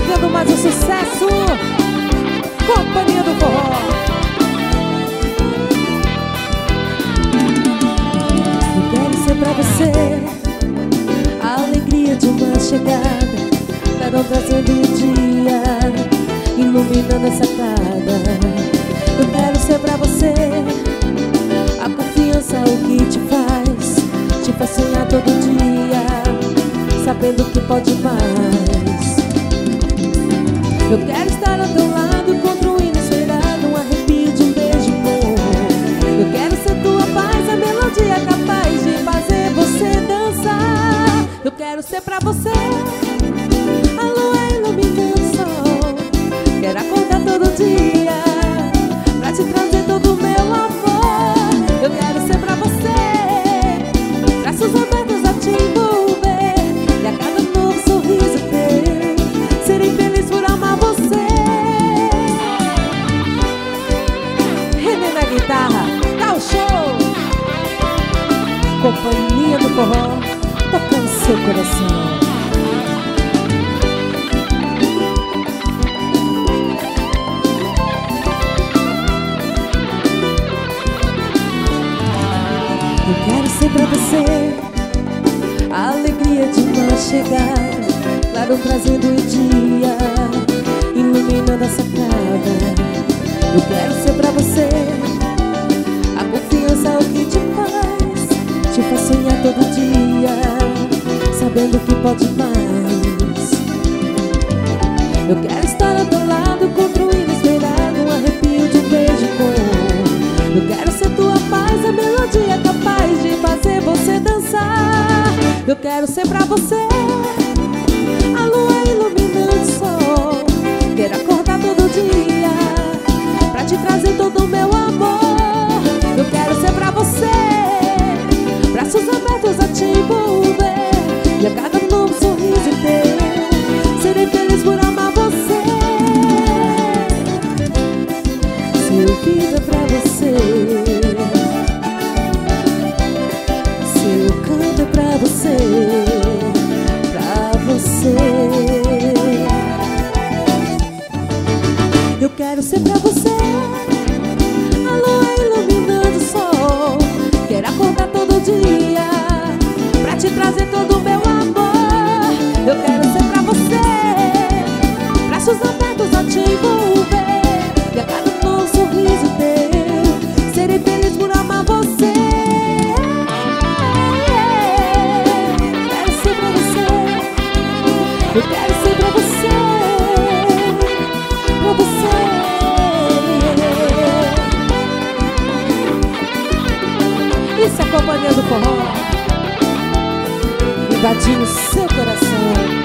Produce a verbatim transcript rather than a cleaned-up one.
chegando mais um sucesso. Companhia do Forró. Eu quero ser pra você a alegria de uma chegada, estarão trazendo o dia, iluminando essa tarde. Eu quero ser pra você a confiança, o que te faz, te faz sonhar todo dia, sabendo que pode mais. Eu quero estar ao teu lado contra o inesperado, um arrepio de um beijo bom. Eu quero ser tua paz, a melodia capaz de fazer você dançar. Eu quero ser pra você a lua iluminando o sol. Quero acordar todo dia pra te trazer todo o meu amor. Eu quero ser pra você braços abertos a te envolver, e a cada novo sorriso teu serei feliz por amar você. Renê na guitarra, dá o show. Companhia do Forró, tocando seu coração. Eu quero ser pra você a alegria de uma chegada, claro, trazendo o dia, iluminando a sacada. Eu quero ser pra você a confiança, o que te faz, te faz sonhar todo dia, sabendo que pode mais. Eu quero estar ao teu lado contra o inesperado, um arrepio de um beijo bom. Eu quero ser tua paz, a melodia capaz de fazer você dançar. Eu quero ser pra você a lua iluminando o sol. Quero acordar todo dia pra te trazer todo o meu amor. Eu quero ser pra você braços abertos a te envolver, e a cada novo sorriso teu serei feliz por amar você. Se eu vivo é pra você, se eu canto é pra você, pra você. Eu quero ser pra você a lua iluminando o sol. Quero acordar todo dia pra te trazer todo o meu amor. Eu quero ser pra você braços abertos a te envolver, e a cada novo sorriso teu serei feliz por amar você. Quero ser pra você, eu quero ser pra você, pra você. Isso é a Companhia do Forró, invadindo seu coração.